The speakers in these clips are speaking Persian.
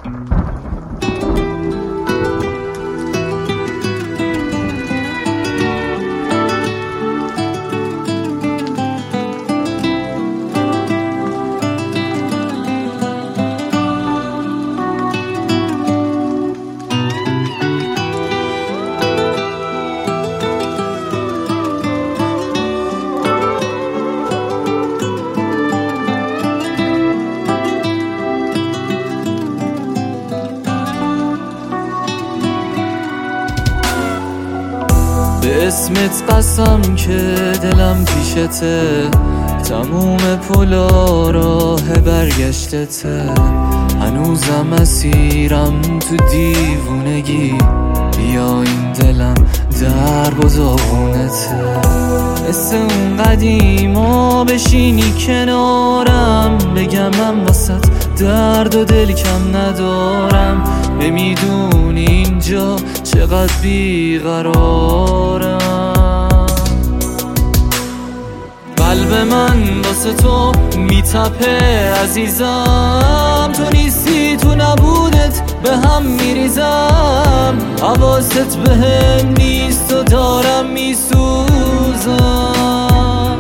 به اسمت قسم که دلم پیشته، تموم پلا راه برگشتته، هنوزم اسیرم تو دیوونگی، بیا این دلم درب و داغونته. مثل اون قدیما بشینی کنارم، بگم من واسه درد و دل کم ندارم، نمیدونی اینجا چقدر بیقرارم. قلب من واسه تو میتپه عزیزم، تو نیستی تو نبودت به هم میریزم، حواست به هم نیست و دارم میسوزم.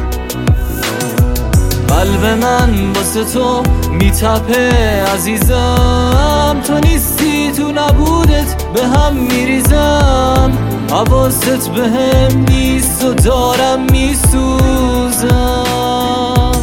قلب من واسه تو میتپه عزیزم، تو نیستی تو نبودت به هم میریزم، حواست به هم نیست و دارم میسوزم.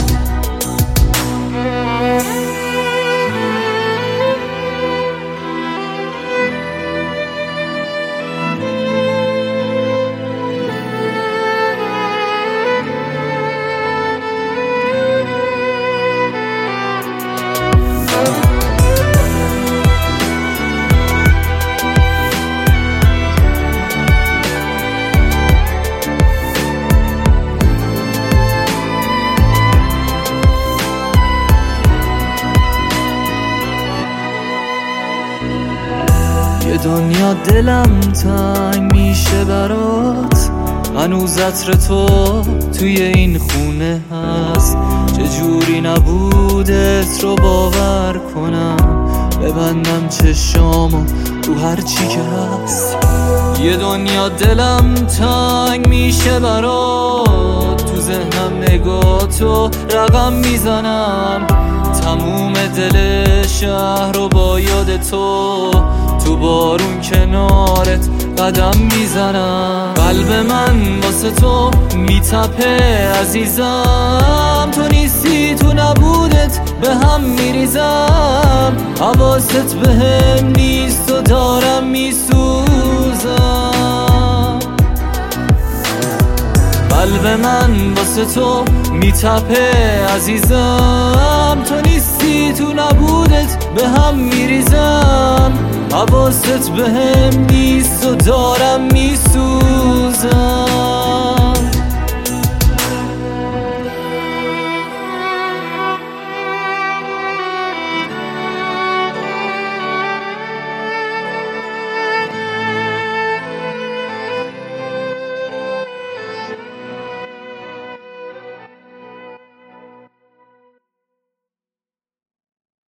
یه دنیا دلم تنگ میشه برات، هنوز عطر تو توی این خونه هست، چجوری نبودت رو باور کنم، ببندم چشامو تو هر چی که هست. یه دنیا دلم تنگ میشه برات، تو ذهنم نگاه تو رقم میزنم، تموم دل شهر رو با یاد تو بارون کنارت قدم میزنم. قلب من واسه تو میتپه عزیزم، تو نیستی تو نبودت به هم میریزم، حواست به هم نیست و دارم میسوزم. قلب من واسه تو میتپه عزیزم، تو نیستی تو نبودت به هم میریزم، حواست به هم نیست و دارم میسوزم.